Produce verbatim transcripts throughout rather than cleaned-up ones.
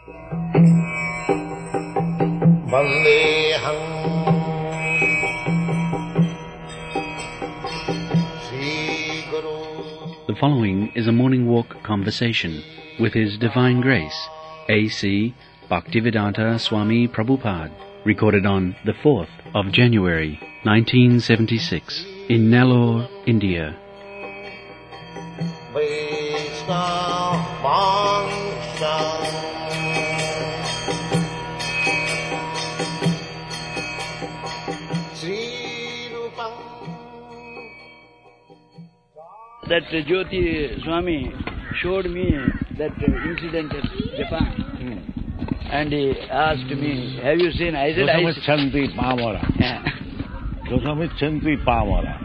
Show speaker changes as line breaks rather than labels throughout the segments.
Vandeham
The following is a morning walk conversation with His Divine Grace, A C Bhaktivedanta Swami Prabhupada, recorded on the fourth of January, nineteen seventy-six, in Nellore, India.
That uh, Jyoti Swami showed me that uh, incident at Japan. Hmm. And he asked me, have you seen? I said, I
Chanti Pamara. Chanti Pamara.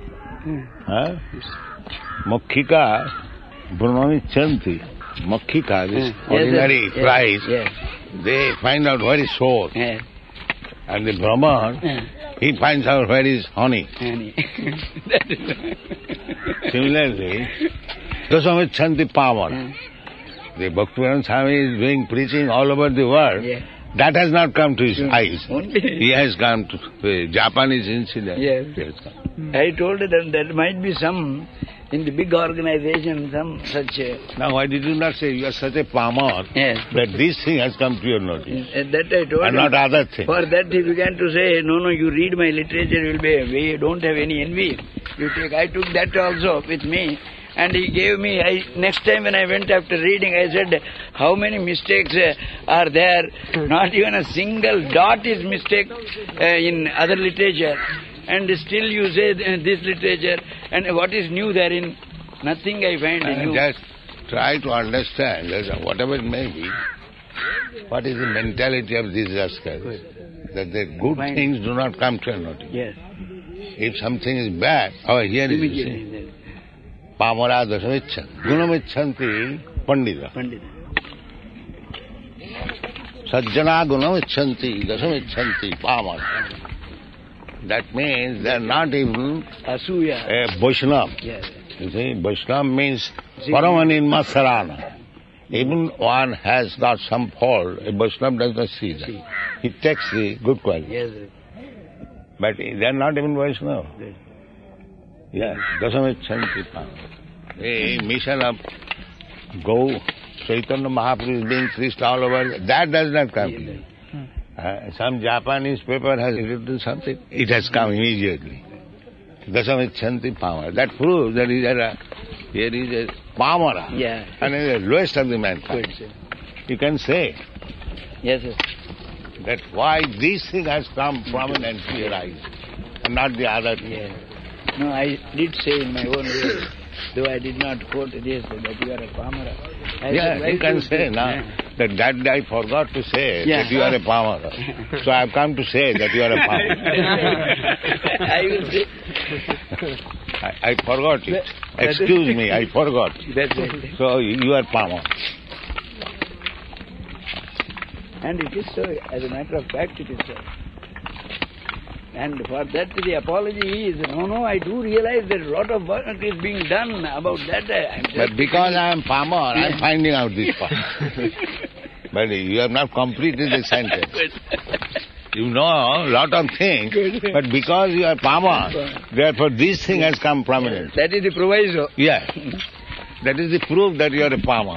Mokhika, Brunoni Chanti. Mokhika, this
yes,
ordinary
yes,
flies,
yes.
they find out where is soul.
Yes.
And the Brahman, yes. he finds out where is honey.
honey.
Similarly, Dasami Chanti Pamara.
Mm.
The Bhaktivedanta Swami is doing preaching all over the world.
Yeah.
That has not come to his
mm.
eyes.
Only.
He has come to the Japanese incident.
Yes.
He has come.
Mm. I told them there might be some, in the big organization, some such... Uh,
now why did you not say you are such a palmer
yes.
that this thing has come to your notice?
Uh, that I told
and
him.
not other things.
For that he began to say, no, no, you read my literature, you will be, we don't have any envy. You take, I took that also with me. And he gave me, I, next time when I went after reading, I said, how many mistakes uh, are there? Not even a single dot is mistake uh, in other literature. And still you say uh, this literature, and what is new therein? Nothing I find
and
new.
Just try to understand that whatever it may be, what is the mentality of these rascals? That the good Fine. things do not come to your notice.
Yes.
If something is bad, oh, here is the same. Pamara dasamichan, gunamichanti pandita.
Pandita.
Sajjana gunamichanti dasamichanti pamara. That means they are not even
Asuya.
a Vaishnava.
Yes.
You see, Vaishnava means Paramaninma Sarana. Even one has got some fault, a Vaishnava does not see that. See. He takes the good quality.
Yes.
But they are not even Vaishnava.
Yes.
Yes, dasamichanti pamara. A mission of Go, Chaitanya Mahaprabhu is being preached all over, that does not come. Yes. Uh, some Japanese paper has written something, it has come immediately. Dasamichanti pamara. That proves that is a, here is a pamara.
Yeah.
And is the lowest of the mankind.
Good,
you can say
yes, sir.
that why this thing has come prominent to your eyes and not the other thing.
Yeah. No, I did say in my own way, though I did not quote this, that you are a pamara. I
yeah,
said,
you can say
say,
now.
Yeah.
That, that I forgot to say
yeah.
that you are a palmer. So I have come to say that you are a palmer.
I will say.
I, I forgot it. Excuse me, I forgot.
That's right.
So you are palmer.
And it is so, as a matter of fact it is so. And for that the apology is, no, no, I do realize that a lot of work is being done about that. I'm
but because I am palmer, I am finding out this part. But you have not completed the sentence. You know a lot of things, but because you are palmer, therefore this thing has come prominent.
That is the proviso.
Yeah. That is the proof that you are a palmer.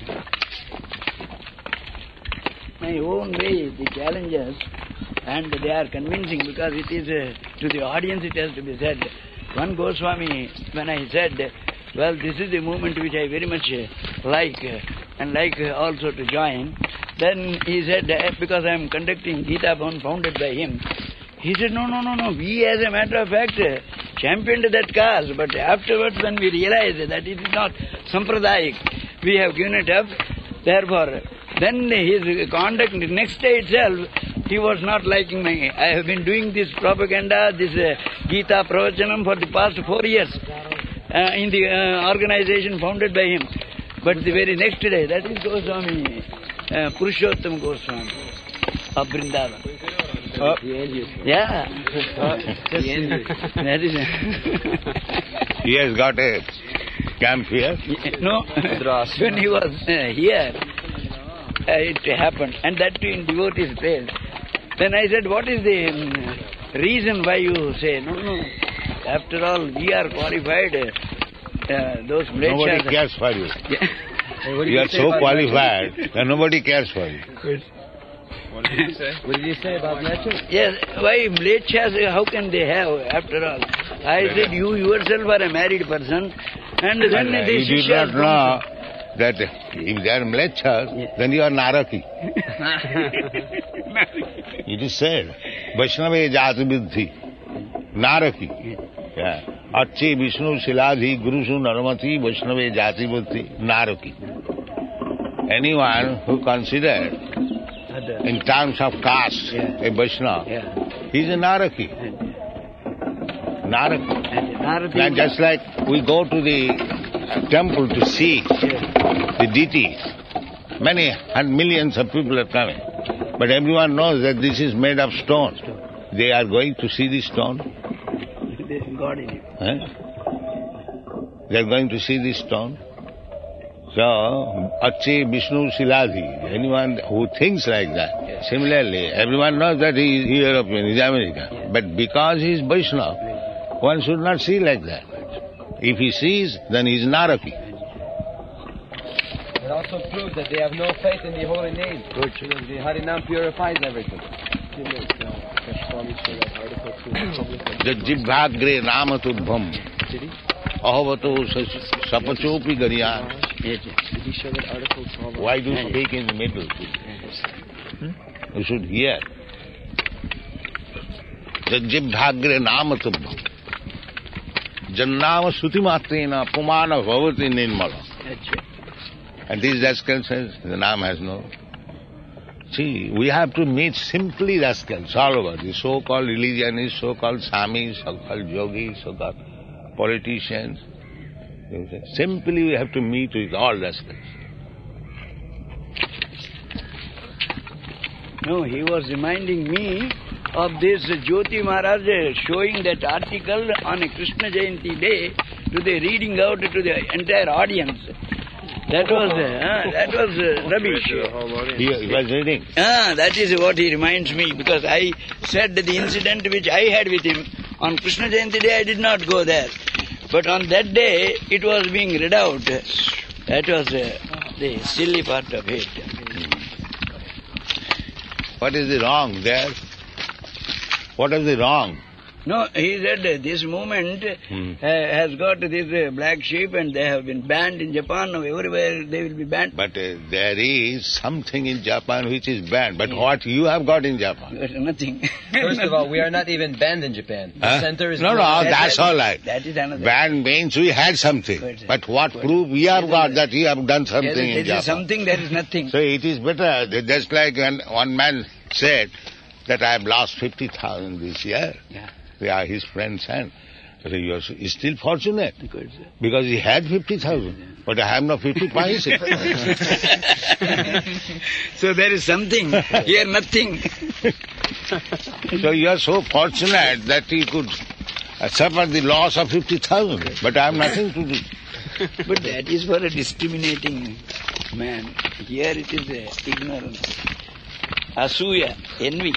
My own way, the challenges, and they are convincing because it is, uh, to the audience it has to be said. One Goswami, when I said, well, this is the movement which I very much uh, like, uh, and like uh, also to join, then he said, uh, because I am conducting Gita Bhavan founded by him, he said, no, no, no, no, we as a matter of fact uh, championed that cause, but afterwards when we realized that it is not Sampradayic, we have given it up, therefore, then his conduct, next day itself, he was not liking my... I have been doing this propaganda, this uh, Gita Pravachanam for the past four years uh, in the uh, organization founded by him. But the very next day, that is Goswami, uh, Purushottam Goswami of Vrindavan.
Uh,
yeah. Uh, that is...
He has got a camp here?
No, when he was uh, here, it happened, and that too in devotee's place. Then I said, what is the um, reason why you say, no, no, after all, we are qualified, uh, those
Nobody
mlechas...
cares for you.
Yeah.
Hey, what did
You are
say
so
about
qualified that nobody cares for you.
What did you say? What did you say about mlechas?
Yes, why mlechas, how can they have, after all? I said, you yourself are a married person, and then
And, uh,
the
you did
Shishyas
not know that if they are mlechas,
Yeah.
then you are naraki. It is said, Vaishnava jati vidhi, naraki. Yeah. Achi Vishnu Siladhi Gurusu Narmati Vaishnava jati vidhi, naraki. Anyone who considered
Other.
in terms of caste
Yeah.
a Vaishnava,
Yeah.
he is a naraki. Naraki.
And Narati-
And just like we go to the temple to see
Yeah.
the deities, many and millions of people are coming. But everyone knows that this is made of stone. They are going to see the stone.
There is God in it.
Eh? They are going to see the stone. So, Achi Vishnu Siladhi, anyone who thinks like that.
Yes.
Similarly, everyone knows that he is European, he is American.
Yes.
But because he is Vaishnava, one should not see like that. If he sees, then he is Naraki.
It also proves that they have no faith in the holy name. Because the Harinam purifies everything.
Jajjibhagre namatudbham ahavato sapachopi garyan.
Yes, yes.
Did he show that article?
Why do you speak in the middle? Hmm? You should hear. Jajjibhagre namatudbham jannama sutimatrena pumana bhavati nirmala.
That's it.
And this rascal says the Nam has no. See, we have to meet simply rascals all over. The so-called religionists, so-called Swamis, so-called yogis, so-called politicians. Simply we have to meet with all rascals.
No, he was reminding me of this Jyoti Maharaj uh, showing that article on a Krishna Jayanti day to the reading out to the entire audience. That was uh, that was uh, rubbish.
He, he was reading.
Ah, that is what he reminds me, because I said the incident which I had with him on Krishna Jayanti day. I did not go there, but on that day it was being read out. That was uh, the silly part of it.
What is the wrong there? What is the wrong?
No, he said uh, this movement
Hmm.
uh, has got this uh, black sheep, and they have been banned in Japan. Now everywhere they will be banned.
But uh, there is something in Japan which is banned. But what you have got in Japan?
There's nothing.
First of all, we are not even banned in Japan. The
Huh?
center is
No, no,
closed.
that's all right.
That is another.
Banned means we had something.
Good.
But what
Good.
proof we have got that you have done something
Yes,
in
there
Japan?
is something, there is nothing.
So it is better, that just like when one man said that I have lost fifty thousand this year.
Yeah.
They are his friends and so you are still fortunate
Good, sir.
because he had fifty thousand. But I have no fifty paise.
So there is something, here nothing.
So you are so fortunate that he could uh, suffer the loss of fifty thousand. But I have nothing to do.
But that is for a discriminating man. Here it is uh, ignorance. Asuya, envy.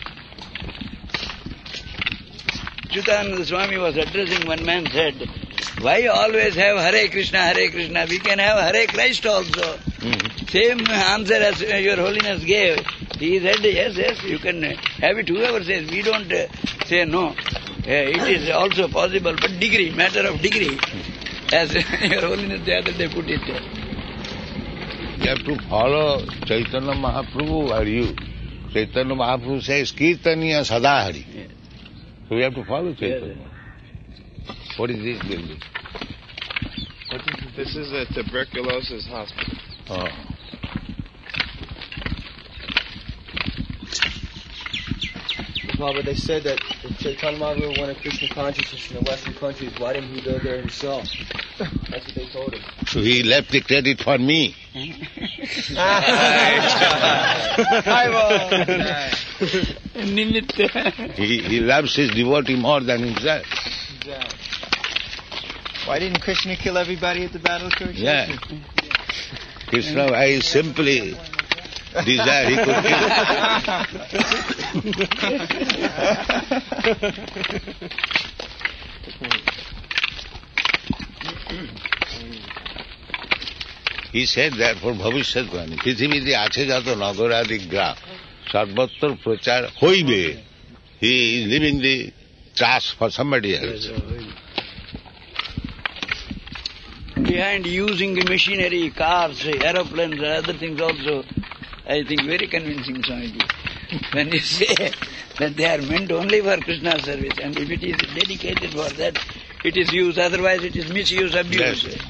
Achyutananda Swami was addressing one man, said, why always have Hare Krishna, Hare Krishna? We can have Hare Christ also.
Mm-hmm.
Same answer as uh, your Holiness gave. He said, yes, yes, you can uh, have it, whoever says. We don't uh, say no. Uh, it is also possible, but degree, matter of degree. As your Holiness the other day put it.
You have to follow Chaitanya Mahaprabhu or you. Chaitanya Mahaprabhu says, Kirtaniya Sadahari.
Yes.
So we have to follow Chaitanya.
Yes.
What is this building?
This is a tuberculosis hospital.
Oh.
Well, but they said that if Chaitanya Mahaprabhu wanted Krishna consciousness in the Western countries, why didn't he go there himself? That's what they told him.
So he left the credit for me. He, he loves his devotee more than himself.
Why didn't Krishna kill everybody at the Battle of Kurukshetra?
Yeah. Krishna, I simply desire, he could kill. He said therefore, Bhavishyatbani, Prithiviti ache jato nagaradik gra, sarvattar prachar hoibe. He is leaving the task for somebody else.
Behind using the machinery, cars, aeroplanes, and other things also, I think very convincing, Swamiji. When you say that they are meant only for Krishna's service, and if it is dedicated for that, it is used, otherwise it is misuse, abuse.
Yes.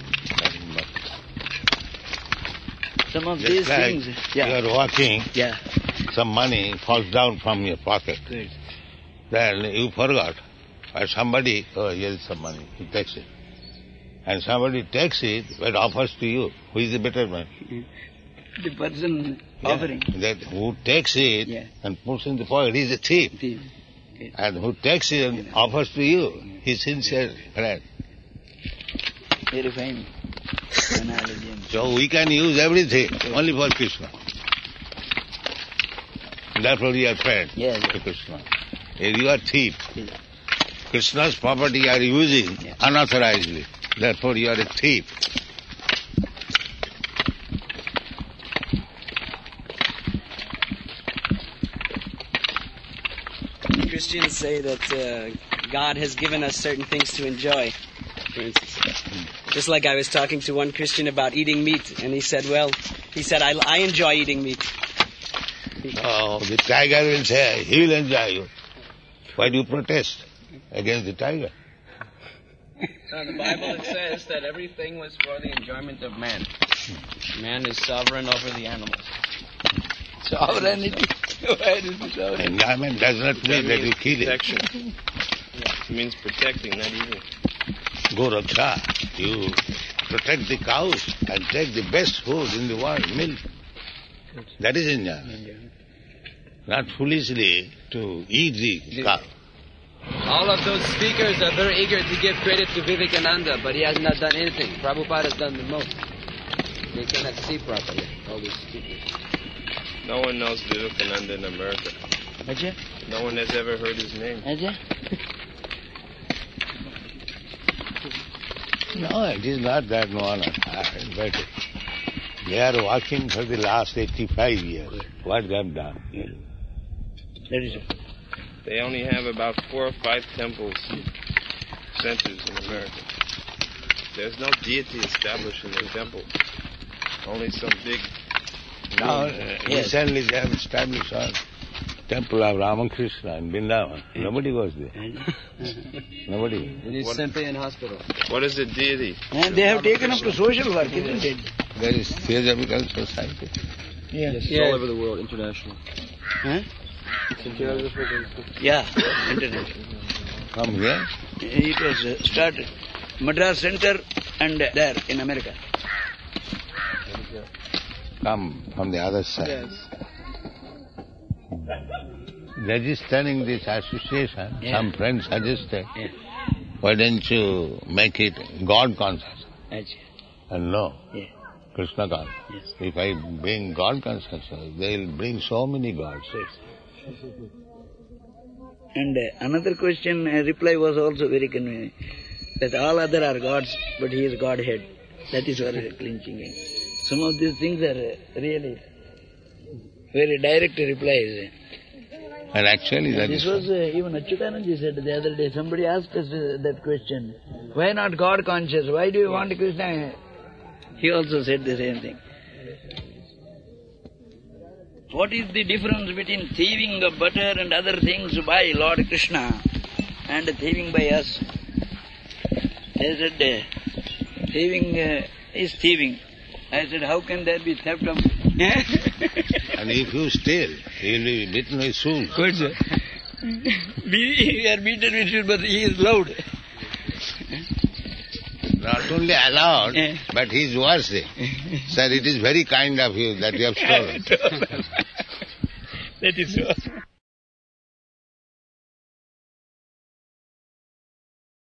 Some of
Just
these
like
things... Yeah.
You are walking,
Yeah.
some money falls down from your pocket.
Good.
Then you forgot. Or somebody, oh, here is some money, he takes it. And somebody takes it, but offers to you. Who is the better man?
The person
Yeah.
offering.
That who takes it
Yeah.
and puts in the pocket, he is a thief.
The, okay.
And who takes it and offers to you, he is sincere friend.
Very fine analogy.
So we can use everything only for Krishna. Therefore you are friend
Yes.
to Krishna. If you are thief,
Yes.
Krishna's property you are using
Yeah.
unauthorizedly. Therefore you are a thief.
Christians say that uh, God has given us certain things to enjoy. For instance, just like I was talking to one Christian about eating meat, and he said, well, he said, I, I enjoy eating meat.
Oh, the tiger will say, he will enjoy you. Why do you protest against the tiger?
Now, the Bible it says that everything was for the enjoyment of man. Man is sovereign over the animals.
Sovereignty. Why is it sovereignty?
Enjoyment does not mean that you kill it.
Protection. It means protecting, not eating.
Go raksha. You protect the cows and take the best food in the world, milk. That is enjoyment. Not foolishly to eat the cow.
All of those speakers are very eager to give credit to Vivekananda, but he has not done anything. Prabhupada has done the most. They cannot see properly, all these speakers.
No one knows Vivekananda in America.
Ajay?
No one has ever heard his name.
Ajay?
No, it is not that no one has heard, but they are working for the last eighty-five years. What they have done?
That is it.
They only have about four or five temples, centers in America. There's no deity established in the temple. Only some big...
Now, uh, recently they have established a temple of Ramakrishna in Vrindavan. Nobody goes there. Nobody.
It is
What-
simply an hospital.
What is a deity?
And they have taken up to social work, isn't it?
There is Theosophical Society.
Yeah.
It's all over the world, international.
Huh? Yeah, international.
Come here.
It was uh, started. Madras Center and uh, there in America.
Come from the other side.
Yes.
Registering this association,
Yeah.
some friends suggested,
Yeah.
why don't you make it God conscious?
Ajay.
And no,
Yeah.
Krishna conscious.
Yes.
If I bring God consciousness, they will bring so many gods.
And uh, another question, uh, reply was also very convenient. That all other are gods, but he is Godhead. That is our clinching. Some of these things are uh, really very direct replies.
And actually that
This
is
was uh, even Achyutanandaji said the other day. Somebody asked us uh, that question. Why not God conscious? Why do you want Krishna? He also said the same thing. What is the difference between thieving of butter and other things by Lord Krishna and thieving by us? They said, uh, thieving uh, is thieving. I said, how can there be theft of...
And if you steal, you will be beaten with shoes.
Good, sir. We are beaten with shoes, but he is loud.
Not only allowed,
Yeah.
but he is worthy. Sir, it is very kind of you that you have stolen.
That is so.